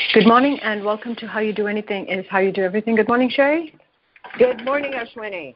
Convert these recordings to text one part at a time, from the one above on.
Good morning and welcome to How You Do Anything is How You Do Everything. Good morning, Sherry. Good morning, Ashwini.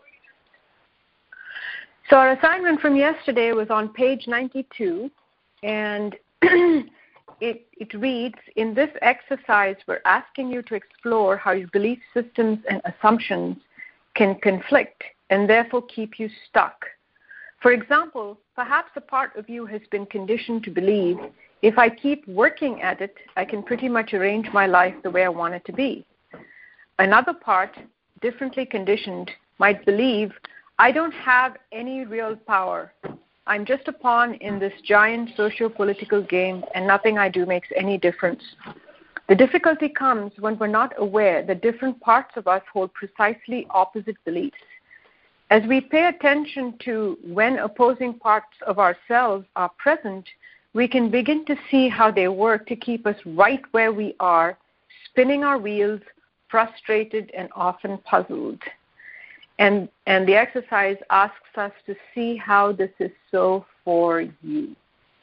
So our assignment from yesterday was on page 92, and it reads, in this exercise, we're asking you to explore how your belief systems and assumptions can conflict and therefore keep you stuck. For example, perhaps a part of you has been conditioned to believe, if I keep working at it, I can pretty much arrange my life the way I want it to be. Another part, differently conditioned, might believe, I don't have any real power. I'm just a pawn in this giant socio-political game, and nothing I do makes any difference. The difficulty comes when we're not aware that different parts of us hold precisely opposite beliefs. As we pay attention to when opposing parts of ourselves are present, we can begin to see how they work to keep us right where we are, spinning our wheels, frustrated and often puzzled. And the exercise asks us to see how this is so for you.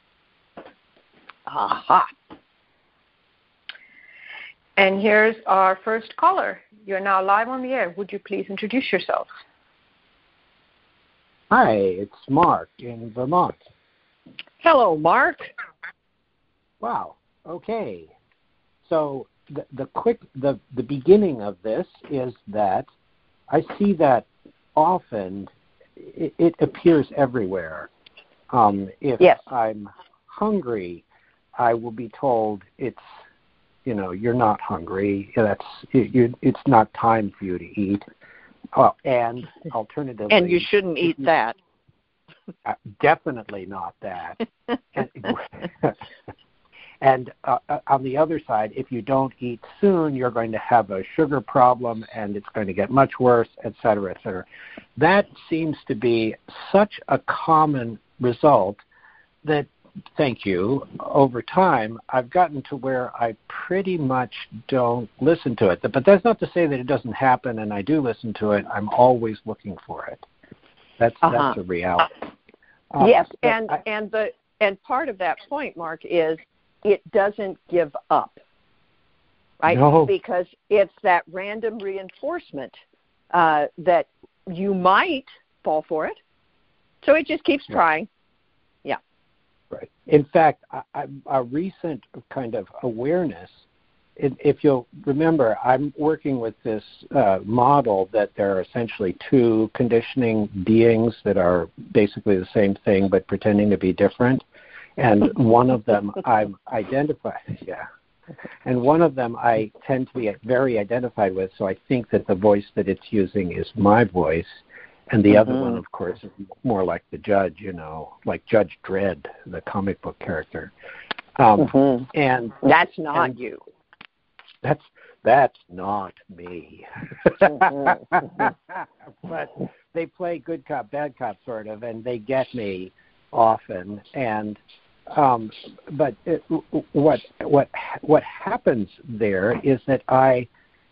Aha. And here's our first caller. You're now live on the air. Would you please introduce yourself? Hi, it's Mark in Vermont. Hello, Mark. Wow. Okay. So the beginning of this is that I see that often it appears everywhere. If I'm hungry, I will be told you're not hungry. It's not time for you to eat. And alternatively, and you shouldn't eat that. Definitely not that. And on the other side, if you don't eat soon, you're going to have a sugar problem and it's going to get much worse, et cetera, et cetera. That seems to be such a common result that, thank you, over time, I've gotten to where I pretty much don't listen to it. But that's not to say that it doesn't happen, and I do listen to it. I'm always looking for it. That's a reality. Yes, and part of that point, Mark, is it doesn't give up, right? No. Because it's that random reinforcement that you might fall for it, so it just keeps trying. Yeah. Right. In fact, a recent kind of awareness, if you'll remember, I'm working with this model that there are essentially two conditioning beings that are basically the same thing but pretending to be different. And one of them I'm identified, and one of them I tend to be very identified with, so I think that the voice that it's using is my voice. And the other one, of course, is more like the judge, like Judge Dredd, the comic book character. And that's not you. That's not me. But they play good cop, bad cop, sort of, and they get me often. And but what happens there is that I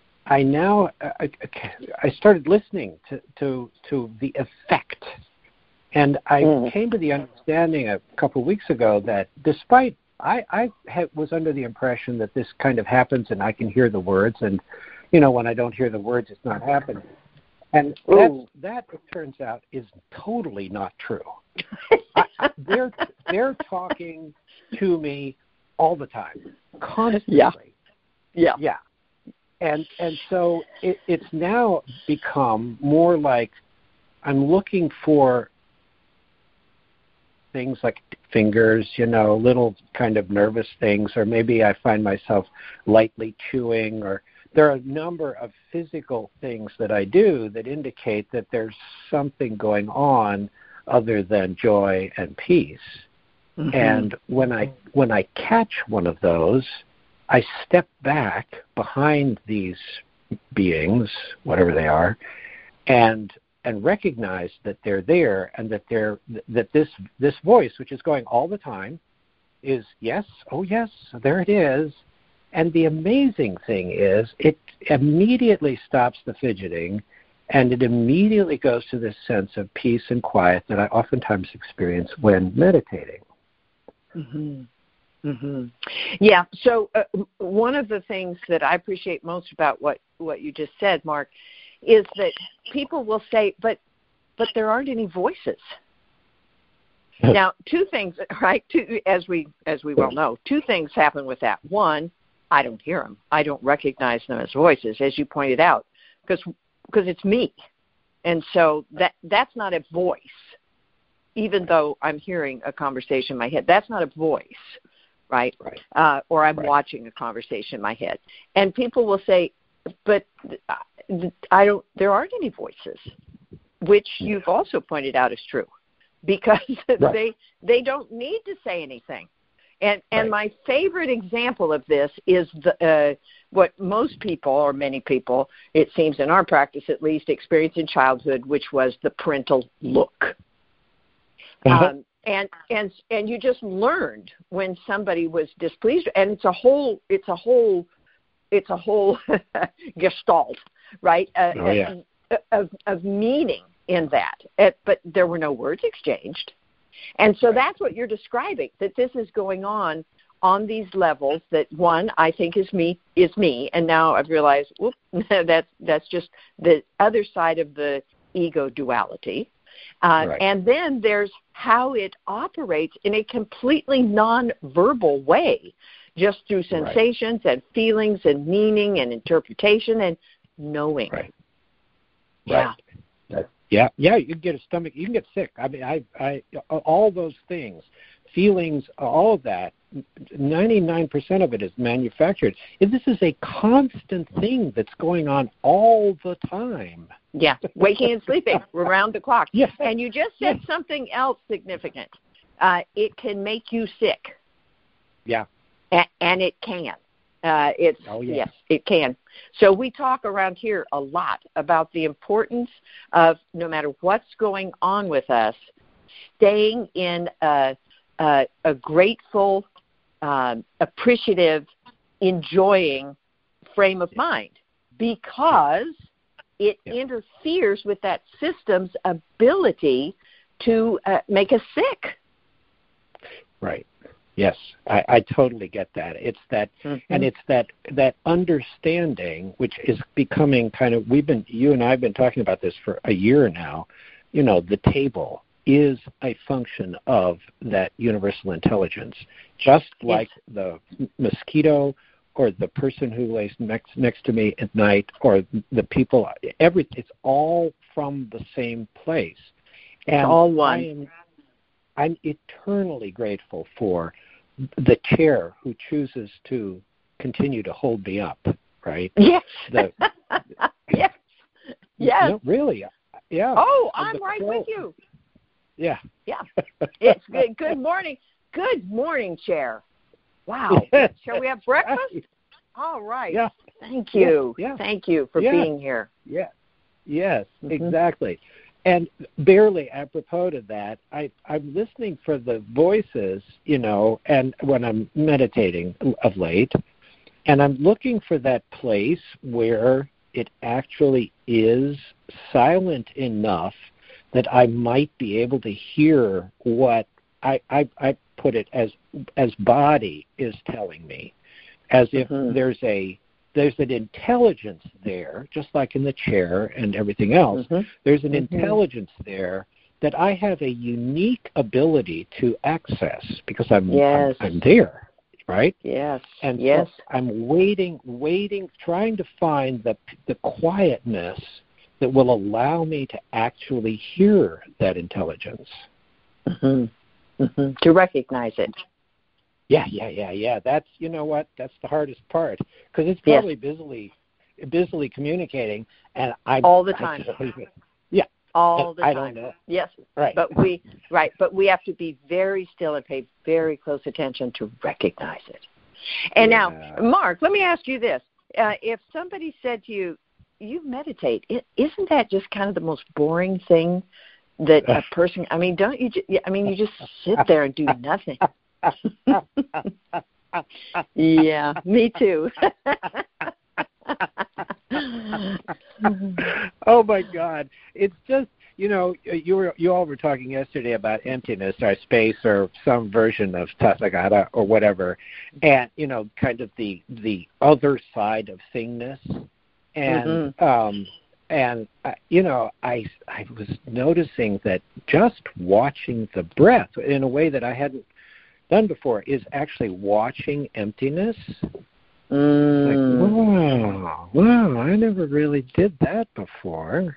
started listening to the effect, and I came to the understanding a couple of weeks ago that despite I was under the impression that this kind of happens and I can hear the words, and when I don't hear the words, it's not happening. And that it turns out is totally not true. They're talking to me all the time, constantly. Yeah. And so it's now become more like I'm looking for things like fingers, little kind of nervous things, or maybe I find myself lightly chewing, or there are a number of physical things that I do that indicate that there's something going on other than joy and peace. And when I catch one of those, I step back behind these beings, whatever they are, and recognize that they're there, and that this voice, which is going all the time, is yes, oh yes, there it is. And the amazing thing is it immediately stops the fidgeting, and it immediately goes to this sense of peace and quiet that I oftentimes experience when meditating. Mm-hmm. Yeah. So one of the things that I appreciate most about what you just said, Mark, is that people will say, but there aren't any voices. Now, two things, right? As we well know, two things happen with that. One, I don't hear them. I don't recognize them as voices, as you pointed out, because it's me, and so that's not a voice. Even though I'm hearing a conversation in my head, that's not a voice, right? Or I'm watching a conversation in my head, and people will say, but there aren't any voices, which you've also pointed out is true, because they don't need to say anything. And my favorite example of this is what most people, or many people, it seems in our practice at least, experience in childhood, which was the parental look. And you just learned when somebody was displeased, and it's a whole gestalt, right? Of meaning in that. But there were no words exchanged. And so that's what you're describing, that this is going on these levels that, one, I think is me, and now I've realized, whoop, that's just the other side of the ego duality. And then there's how it operates in a completely non-verbal way, just through sensations and feelings and meaning and interpretation and knowing. Yeah. Yeah, you can get a stomach, you can get sick. I mean, I all those things, feelings, all of that, 99% of it is manufactured. This is a constant thing that's going on all the time. Yeah, waking and sleeping around the clock. Yeah. And you just said something else significant. It can make you sick. Yeah. And it can. Yes, it can. So we talk around here a lot about the importance of, no matter what's going on with us, staying in a grateful, appreciative, enjoying frame of mind, because it interferes with that system's ability to make us sick. Right. Yes, I totally get that. It's that, and it's that understanding, which is becoming kind of, you and I have been talking about this for a year now. You know, the table is a function of that universal intelligence, just like the mosquito or the person who lays next to me at night, or the people. It's all from the same place. And it's all one. I'm eternally grateful for the chair who chooses to continue to hold me up, right? Yes. Yes. Yes. No, really. Yeah. Oh, I'm right with you. Yeah. Yeah. It's good. Good morning. Good morning, chair. Wow. Shall we have breakfast? All right. Yeah. Thank you. Yeah. Thank you for being here. Yeah. Yes, exactly. And barely apropos to that, I'm listening for the voices, and when I'm meditating of late, and I'm looking for that place where it actually is silent enough that I might be able to hear what I put it as body is telling me, as if there's an intelligence there, just like in the chair and everything else. There's an intelligence there that I have a unique ability to access because I'm there, right? Yes. And so I'm waiting, trying to find the quietness that will allow me to actually hear that intelligence. To recognize it. Yeah. That's, you know what? That's the hardest part, because it's probably busily communicating, and all the time. All the time. I don't know. Yes. Right. But we have to be very still and pay very close attention to recognize it. And now, Mark, let me ask you this: if somebody said to you, "You meditate," isn't that just kind of the most boring thing that a person? I mean, don't you? You just sit there and do nothing. Yeah, me too. Oh my God. It's just, you all were talking yesterday about emptiness or space or some version of Tathagata or whatever, and kind of the other side of thingness, and I was noticing that just watching the breath in a way that I hadn't done before is actually watching emptiness. Like, wow, I never really did that before.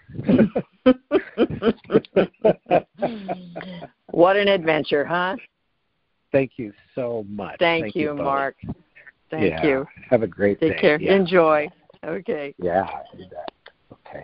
What an adventure, huh? Thank you so much. Thank you, Mark. Thank you. Have a great day. Take care. Yeah. Enjoy. Okay. Yeah, I do that. Okay.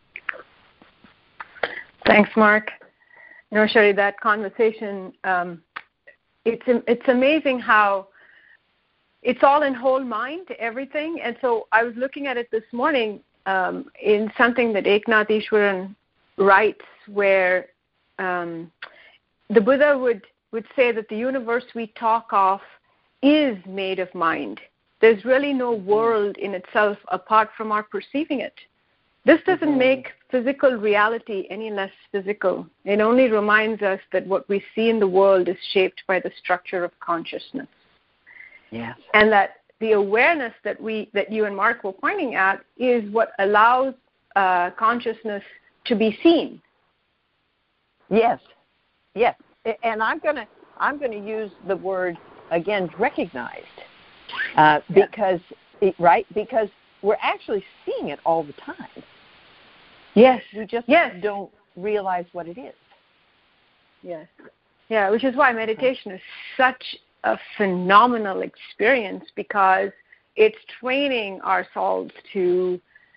Thanks, Mark. Sherry, that conversation, it's amazing how it's all in whole mind, everything. And so I was looking at it this morning in something that Eknath Easwaran writes, where the Buddha would say that the universe we talk of is made of mind. There's really no world in itself apart from our perceiving it. This doesn't make physical reality any less physical. It only reminds us that what we see in the world is shaped by the structure of consciousness. Yes. And that the awareness that you and Mark were pointing at is what allows consciousness to be seen. Yes. Yes. And I'm gonna use the word again, recognized, because because we're actually seeing it all the time. Yes. We just don't realize what it is. Yes. Yeah, which is why meditation is such a phenomenal experience, because it's training ourselves to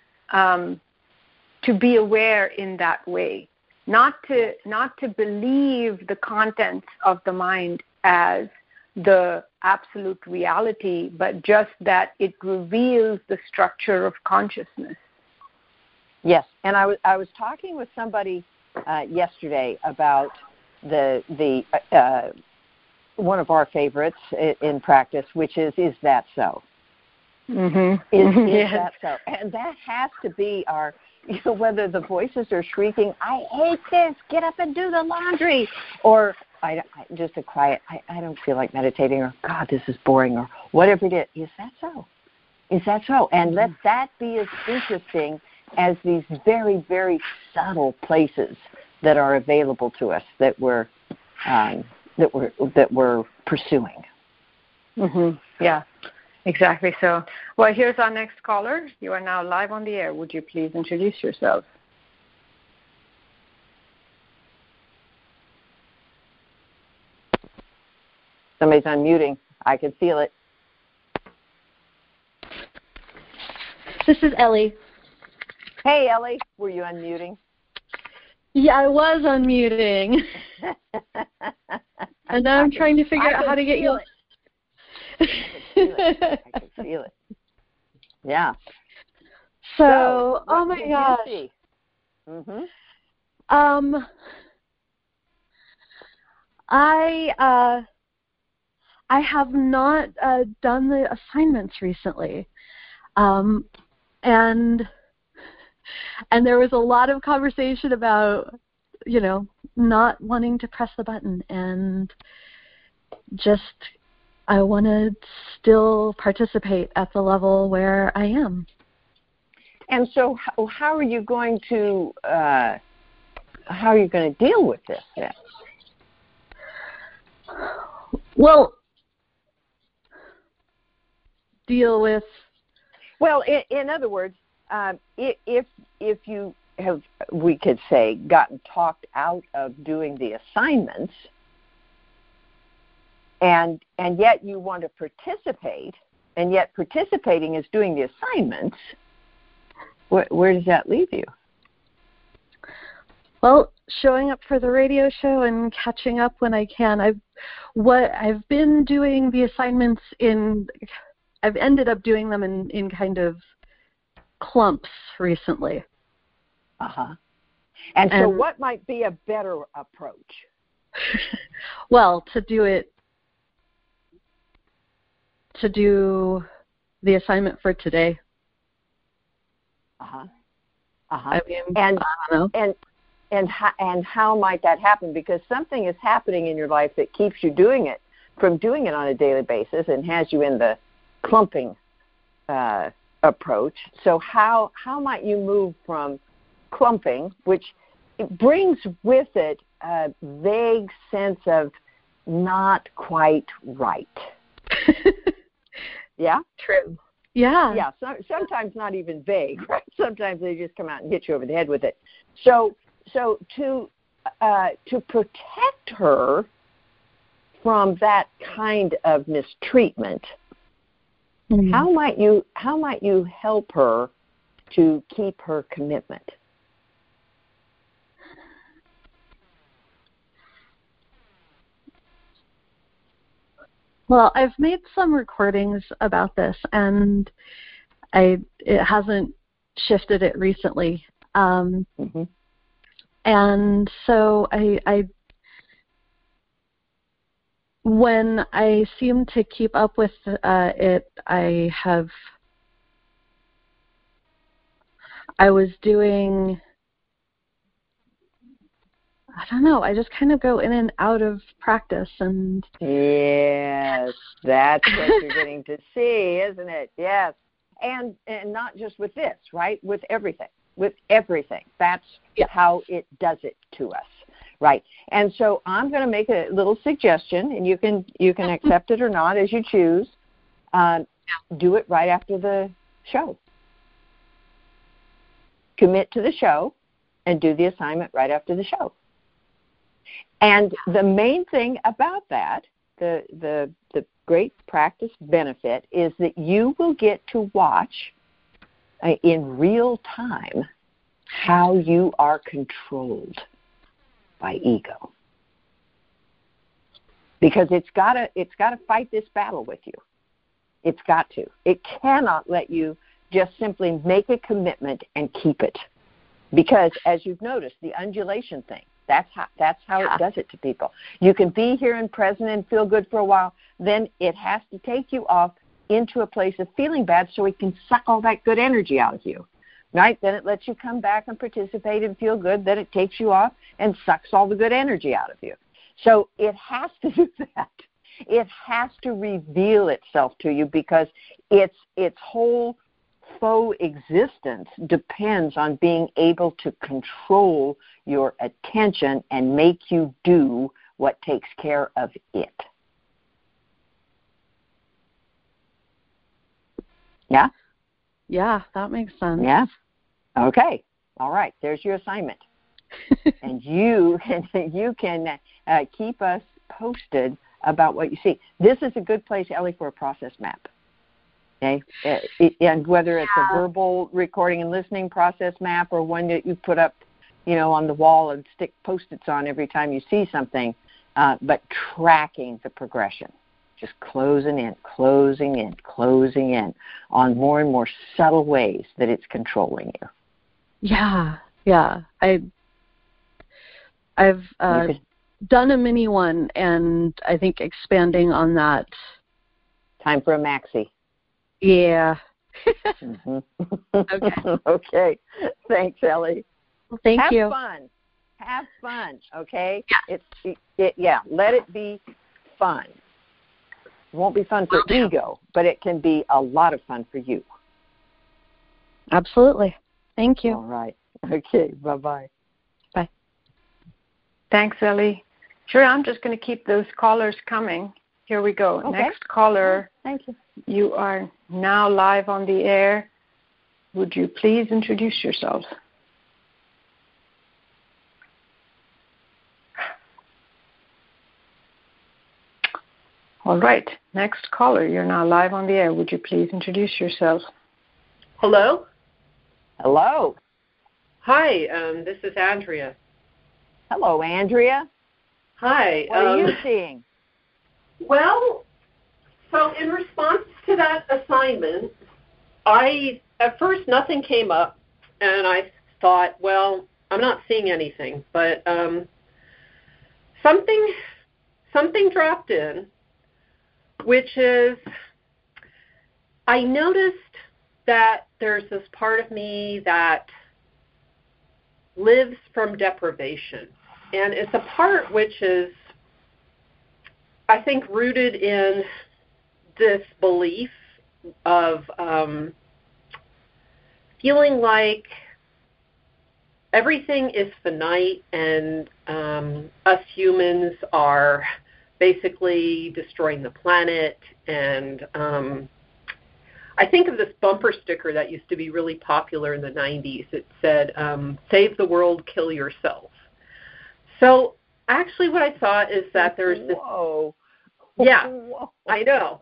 be aware in that way, not to believe the contents of the mind as the absolute reality, but just that it reveals the structure of consciousness. Yes, and I was talking with somebody yesterday about the one of our favorites in practice, which is that so? Mm-hmm. Is that so? And that has to be our, whether the voices are shrieking, I hate this, get up and do the laundry, or just a quiet, I don't feel like meditating, or God, this is boring, or whatever it is. Is that so? Is that so? And let that be as interesting as these very, very subtle places that are available to us that we're pursuing. Mm-hmm. Yeah, exactly so. Well, here's our next caller. You are now live on the air. Would you please introduce yourself? Somebody's unmuting. I can feel it. This is Ellie. Hey, Ellie. Were you unmuting? Yeah, I was unmuting. And now I'm trying to figure out how to get you. I can feel it. Yeah. So oh my gosh. Mm-hmm. I have not done the assignments recently, and there was a lot of conversation about, not wanting to press the button, and just I want to still participate at the level where I am. And so, how are you going to deal with this then? Well, deal with. Well, in other words, if you have, we could say, gotten talked out of doing the assignments, and yet you want to participate, and yet participating is doing the assignments, where does that leave you? Well, showing up for the radio show and catching up when I can. I've been doing the assignments I've ended up doing them in kind of clumps recently. Uh-huh. And so what might be a better approach? Well, to do the assignment for today. Uh-huh. Uh-huh. I mean, I don't know. and how might that happen? Because something is happening in your life that keeps you doing it on a daily basis and has you in the clumping approach. So how might you move from clumping, which it brings with it a vague sense of not quite right? Yeah? True. Yeah. Yeah, sometimes not even vague, right? Sometimes they just come out and hit you over the head with it. So to protect her from that kind of mistreatment, Mm-hmm. how might you help her to keep her commitment? Well, I've made some recordings about this, and it hasn't shifted it recently. Mm-hmm. And so I when I seem to keep up with it, I was doing, I don't know, I just kind of go in and out of practice. And yes, that's what you're getting to see, isn't it? Yes. And not just with this, right? With everything. That's how it does it to us, right? And so I'm going to make a little suggestion, and you can accept it or not as you choose. Do it right after the show. Commit to the show and do the assignment right after the show. And the main thing about that, the great practice benefit, is that you will get to watch in real time how you are controlled by ego. Because it's got to fight this battle with you. It's got to. It cannot let you just simply make a commitment and keep it. Because as you've noticed, the undulation thing, that's how it does it to people. You can be here and present and feel good for a while, then it has to take you off into a place of feeling bad so it can suck all that good energy out of you. Right? Then it lets you come back and participate and feel good. Then it takes you off and sucks all the good energy out of you. So it has to do that. It has to reveal itself to you because its whole faux existence depends on being able to control your attention and make you do what takes care of it. Yeah? yeah, that makes sense. Yeah? Okay. All right. There's your assignment. And you can keep us posted about what you see. This is a good place, Ellie, for a process map. Okay, and whether it's a verbal recording and listening process map or one that you put up, on the wall and stick Post-its on every time you see something, but tracking the progression, just closing in on more and more subtle ways that it's controlling you. Yeah. I've done a mini one, and I think expanding on that. Time for a maxi. Yeah. Mm-hmm. Okay. Okay. Thanks, Ellie. Well, thank you. Have fun. Okay. Yeah. Let it be fun. It won't be fun for ego, but it can be a lot of fun for you. Absolutely. Thank you. All right. Okay. Bye-bye. Bye. Thanks, Ellie. Sure, I'm just going to keep those callers coming. Here we go. Okay. Next caller. Thank you. You are now live on the air. Would you please introduce yourself? All right. Next caller, you're now live on the air. Would you please introduce yourself? Hello? Hello. Hi, this is Andrea. Hello, Andrea. Hi. What are you seeing? Well, so in response to that assignment, at first nothing came up, and I thought, well, I'm not seeing anything, but something dropped in, which is I noticed that there's this part of me that lives from deprivation. And it's a part which is, I think, rooted in this belief of feeling like everything is finite and us humans are basically destroying the planet. And I think of this bumper sticker that used to be really popular in the 90s. It said, save the world, kill yourself. So actually what I thought is that there's this... Whoa. Yeah, Whoa. I know.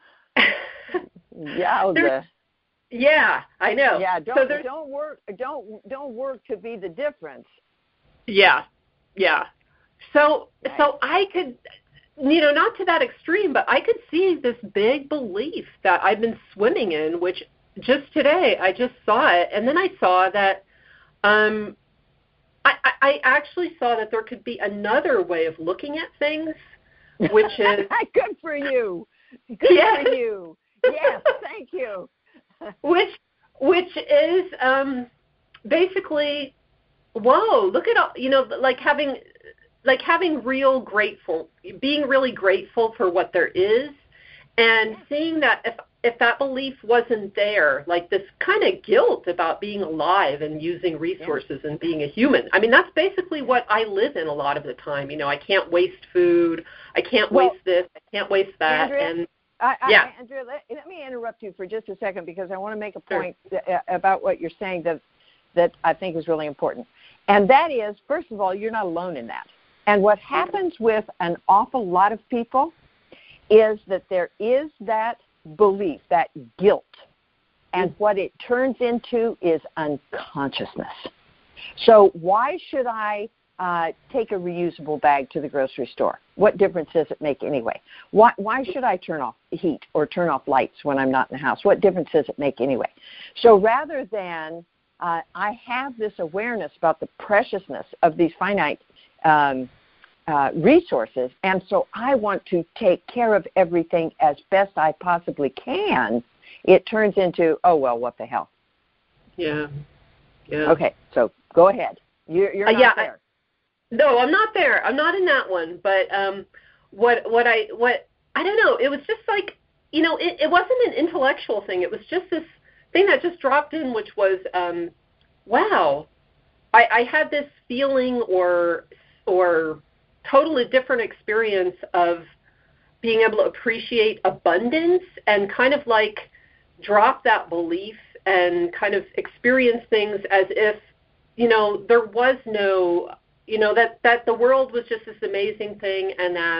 Yeah, I know. Yeah, don't work to be the difference. Yeah. So I could, not to that extreme, but I could see this big belief that I've been swimming in, which just today I just saw it, and then I saw that I actually saw that there could be another way of looking at things, which is good for you. Good for you. Yes, thank you. Which is basically, whoa, look at all, like having being really grateful for what there is, and seeing that if that belief wasn't there, like this kind of guilt about being alive and using resources and being a human. I mean, that's basically what I live in a lot of the time. I can't waste food. I can't waste this. I can't waste that. Andrea, Andrea, let me interrupt you for just a second, because I want to make a point about what you're saying that I think is really important. And that is, first of all, you're not alone in that. And what happens with an awful lot of people is that there is that belief, that guilt, and what it turns into is unconsciousness. So why should I take a reusable bag to the grocery store? What difference does it make anyway? Why should I turn off heat or turn off lights when I'm not in the house? What difference does it make anyway? So rather than I have this awareness about the preciousness of these finite resources, and so I want to take care of everything as best I possibly can, it turns into, oh, well, what the hell? Yeah. Okay, so go ahead. You're not there. No, I'm not there. I'm not in that one. But what I don't know. It was just like, it wasn't an intellectual thing. It was just this thing that just dropped in, which was, wow, I had this feeling or totally different experience of being able to appreciate abundance and kind of like drop that belief and kind of experience things as if, there was no, that the world was just this amazing thing, and that,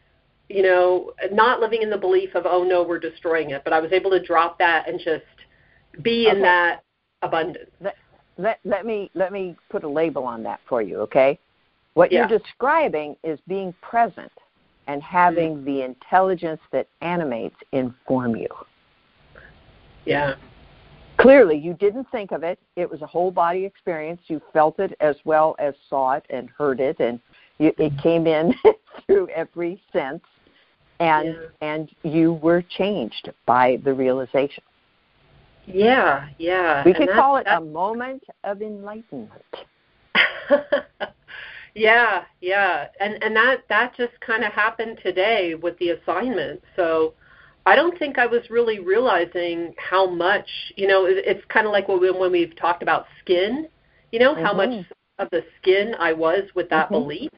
not living in the belief of, oh no, we're destroying it, but I was able to drop that and just be in that abundance. Let me put a label on that for you, okay? What you're describing is being present and having the intelligence that animates inform you. Yeah. Clearly, you didn't think of it. It was a whole body experience. You felt it as well as saw it and heard it, and it came in through every sense, and you were changed by the realization. Yeah. We could call it a moment of enlightenment. Yeah, and that just kind of happened today with the assignment. So I don't think I was really realizing how much, it's kind of like when we've talked about skin, how much of the skin I was with that belief.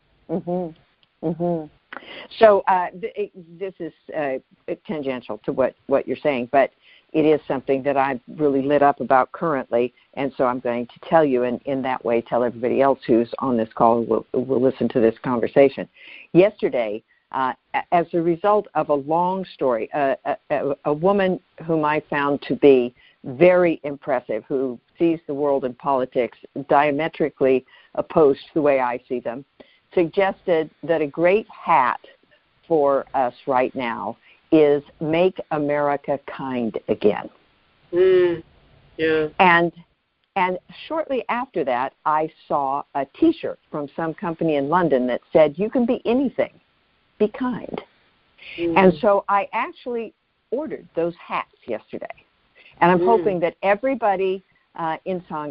So this is tangential to what you're saying, but it is something that I'm really lit up about currently, and so I'm going to tell you, and in that way tell everybody else who's on this call who will listen to this conversation. Yesterday, as a result of a long story, a woman whom I found to be very impressive, who sees the world and politics diametrically opposed to the way I see them, suggested that a great hat for us right now is Make America Kind Again. Yeah. And shortly after that, I saw a T-shirt from some company in London that said, you can be anything, be kind. And so I actually ordered those hats yesterday. And I'm hoping that everybody in Sangha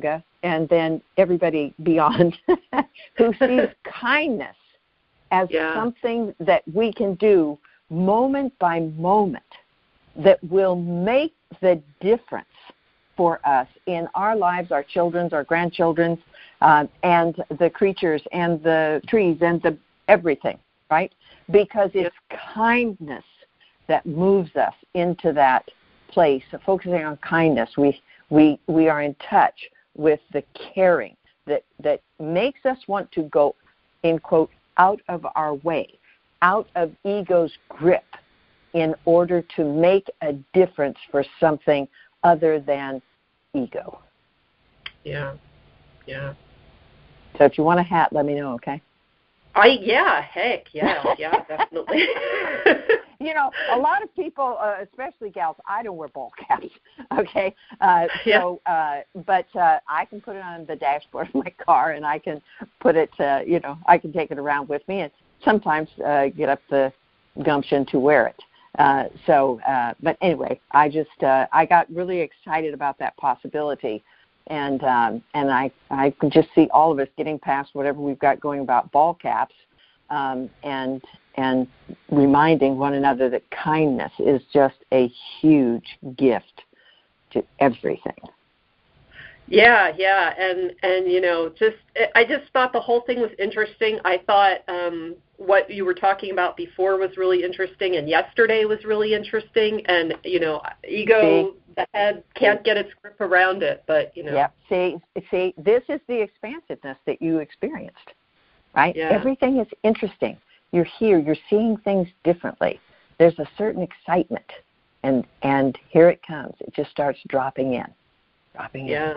and then everybody beyond who sees kindness as something that we can do moment by moment that will make the difference for us in our lives, our children's, our grandchildren's, and the creatures and the trees and the everything, right? Because it's kindness that moves us into that place of focusing on kindness. We are in touch with the caring that makes us want to go, in quote, out of our way, out of ego's grip, in order to make a difference for something other than ego. Yeah. So if you want a hat, let me know, okay? Heck, definitely. You know, a lot of people, especially gals, I don't wear ball caps, okay? But I can put it on the dashboard of my car, and I can put it, I can take it around with me, and sometimes get up the gumption to wear it. But anyway, I got really excited about that possibility, and I can just see all of us getting past whatever we've got going about ball caps, and reminding one another that kindness is just a huge gift to everything. Yeah, and I just thought the whole thing was interesting. I thought what you were talking about before was really interesting, and yesterday was really interesting, and ego, the head can't get its grip around it, but Yeah, see, this is the expansiveness that you experienced, right? Yeah. Everything is interesting. You're here, you're seeing things differently. There's a certain excitement, and here it comes. It just starts dropping in. Yeah.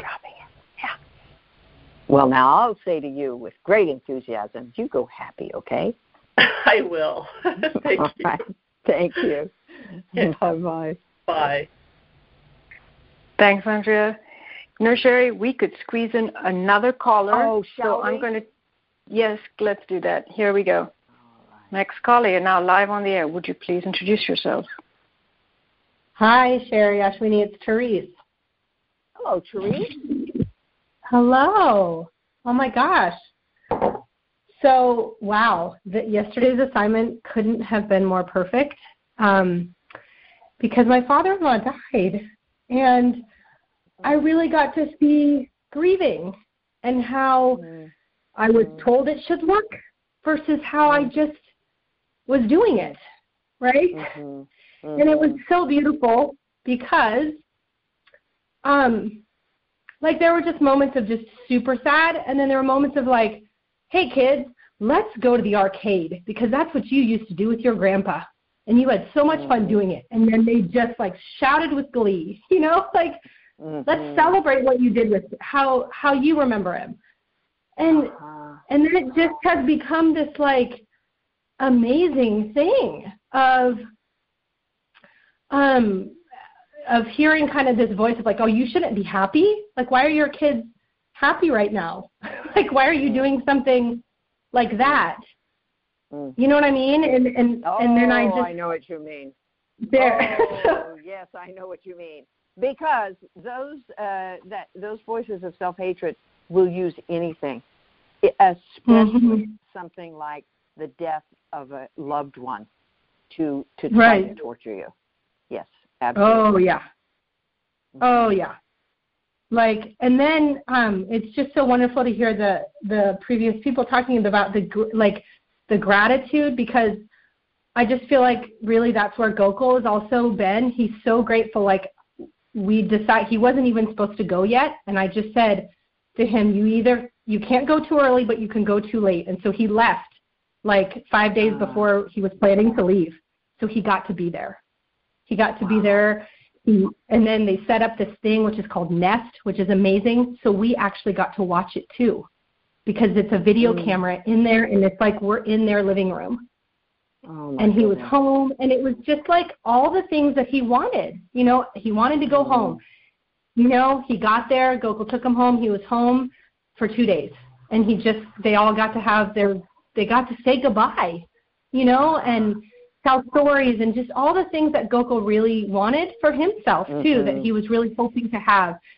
Well, now I'll say to you with great enthusiasm, you go happy, okay? I will. Thank you. Right. Thank you. Bye-bye. Bye. Thanks, Andrea. Sherry, we could squeeze in another caller. Oh, shall we? I'm going to, yes, let's do that. Here we go. Right. Next caller, you're now live on the air. Would you please introduce yourself? Hi, Sherry, Ashwini, it's Therese. Hello, Therese. Hello. Oh, my gosh. So, wow, yesterday's assignment couldn't have been more perfect because my father-in-law died, and I really got to see grieving and how I was told it should look versus how I just was doing it, right? And it was so beautiful because there were just moments of just super sad, and then there were moments of like, hey, kids, let's go to the arcade because that's what you used to do with your grandpa, and you had so much fun doing it. And then they just shouted with glee, let's celebrate what you did with how you remember him. And then it just has become this amazing thing of hearing kind of this voice of oh, you shouldn't be happy. Why are your kids happy right now? Why are you doing something like that? You know what I mean? And then I know what you mean. There. Yes, I know what you mean. Because those voices of self-hatred will use anything, especially something like the death of a loved one to try to torture you. Yes, absolutely. Oh, yeah. And then it's just so wonderful to hear the previous people talking about the gratitude, because I just feel really that's where Gokul has also been. He's so grateful. We decide he wasn't even supposed to go yet, and I just said to him, you can't go too early, but you can go too late. And so he left 5 days before he was planning to leave. So he got to be there. He got to be there. And then they set up this thing which is called Nest, which is amazing. So we actually got to watch it too, because it's a video camera in there, and it's we're in their living room. And he was home, and it was just all the things that he wanted. He wanted to go home. He got there. Gokul took him home. He was home for 2 days, and they all got to they got to say goodbye, and tell stories and just all the things that Gokul really wanted for himself too, that he was really hoping to have.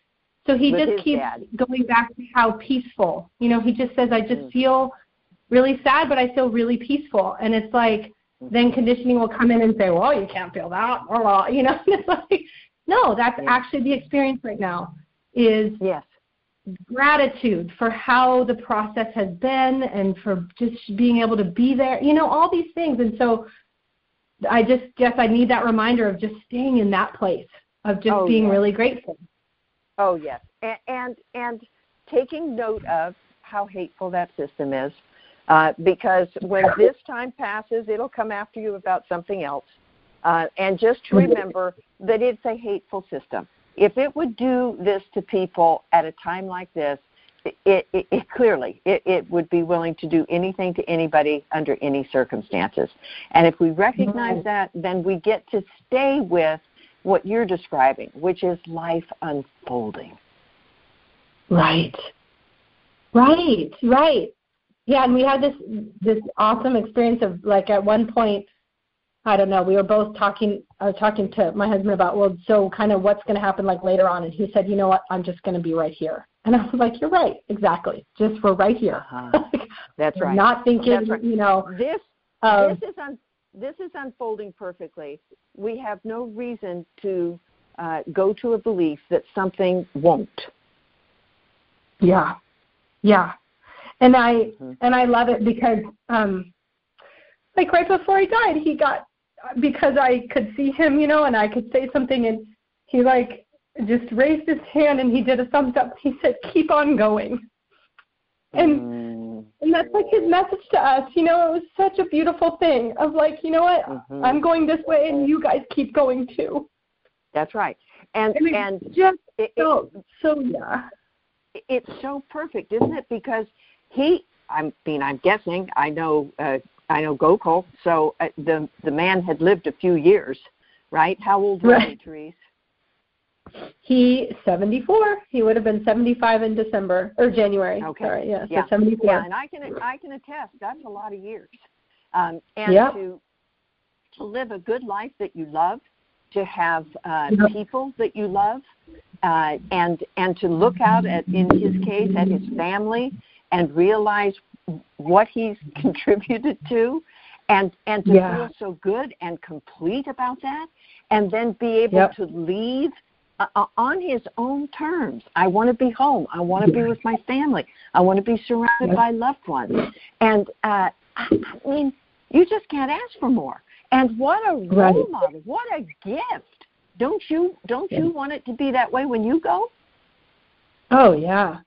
So he just keeps going back to how peaceful. You know, he just says, I just feel really sad, but I feel really peaceful. And it's like, then conditioning will come in and say, well, you can't feel that. You know, and it's like, no, that's actually the experience right now is gratitude for how the process has been and for just being able to be there, you know, all these things. And so I just guess I need that reminder of just staying in that place of just being really grateful. Oh, yes. And taking note of how hateful that system is, because when this time passes, it'll come after you about something else. And just to remember that it's a hateful system. If it would do this to people at a time like this, it clearly would be willing to do anything to anybody under any circumstances. And if we recognize that, then we get to stay with what you're describing, which is life unfolding. Right. Yeah, and we had this awesome experience of, like, at one point, I don't know, we were both talking, I was talking to my husband about, well, so kind of what's going to happen, like, later on, and he said, you know what, I'm just going to be right here. And I was like, you're right, exactly, just we're right here. That's right. Not thinking, you know. This is unfolding perfectly. We have no reason to go to a belief that something won't. Yeah. And I love it because, like, right before he died, because I could see him, you know, and I could say something, and he, like, just raised his hand and he did a thumbs up. He said, keep on going. And that's, like, his message to us. You know, it was such a beautiful thing of, like, you know what, I'm going this way and you guys keep going too. That's right. And just it's so perfect, isn't it? Because I'm guessing, I know Gokul, so the man had lived a few years, right? How old was he, Therese? He 74. He would have been 75 in December or January. Okay. Sorry, so 74. Yeah, and I can attest that's a lot of years. And to live a good life that you love, to have people that you love, and to look out at, in his case, at his family and realize what he's contributed to, and to feel so good and complete about that, and then be able to leave on his own terms. I want to be home. I want to be with my family. I want to be surrounded by loved ones. And I mean, you just can't ask for more. And what a role model! What a gift! Don't you want it to be that way when you go? Oh yeah.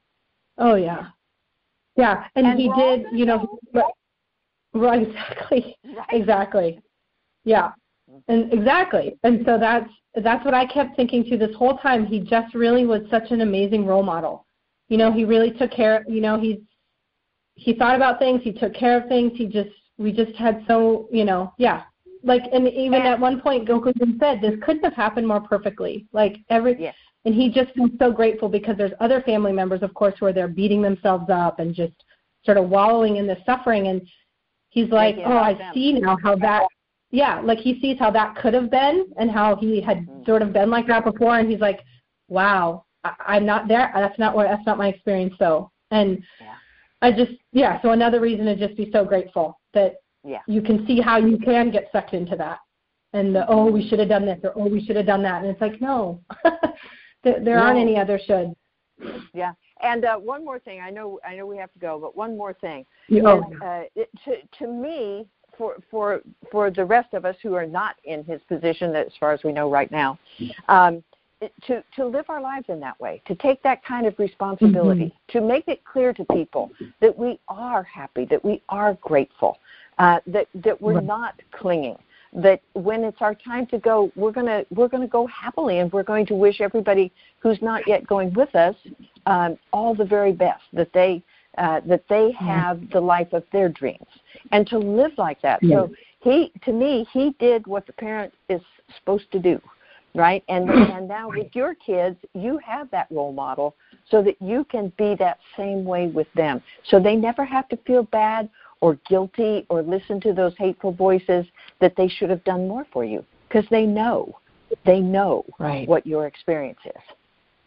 Yeah, and he did. You know, right? Exactly. Yeah, and exactly. And so that's what I kept thinking too this whole time. He just really was such an amazing role model. You know, he really took care. You know, he thought about things. He took care of things. We just had so, you know, like, and even at one point, Gokul said, this couldn't have happened more perfectly. Like, and he just was so grateful because there's other family members, of course, who are there beating themselves up and just sort of wallowing in the suffering. And he's like, I see now how that, like he sees how that could have been and how he had sort of been like that before. And he's like, wow, I'm not there. That's not my experience though. And I just, so another reason to just be so grateful that you can see how you can get sucked into that. And we should have done this, or we should have done that. And it's like, no, there aren't any other shoulds. Yeah. And one more thing, I know we have to go, but one more thing. To me, for the rest of us who are not in his position, as far as we know right now, to live our lives in that way, to take that kind of responsibility, to make it clear to people that we are happy, that we are grateful, that we're not clinging, that when it's our time to go, we're gonna go happily, and we're going to wish everybody who's not yet going with us all the very best, that they have the life of their dreams, and to live like that. So he did what the parent is supposed to do, right? And now with your kids, you have that role model so that you can be that same way with them, so they never have to feel bad or guilty or listen to those hateful voices that they should have done more for you, because they know what your experience is.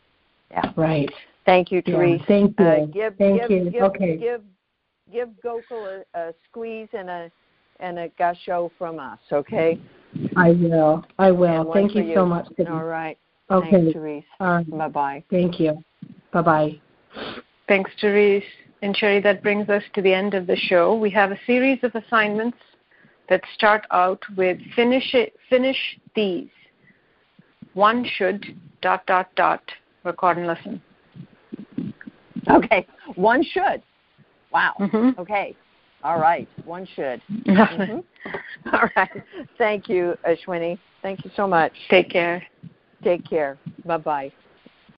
Yeah. Right. Thank you, Therese. Yeah. Thank you. Give Gokul a squeeze and a gasho from us, okay? I will. Thank you so much. All right. Okay. Thanks, Therese. Bye-bye. Thank you. Bye-bye. Thanks, Therese. And Sherry, that brings us to the end of the show. We have a series of assignments that start out with finish these. One should ... record and listen. Okay. One should. Wow. Mm-hmm. Okay. All right. One should. Mm-hmm. All right. Thank you, Ashwini. Thank you so much. Take care. Take care. Bye-bye.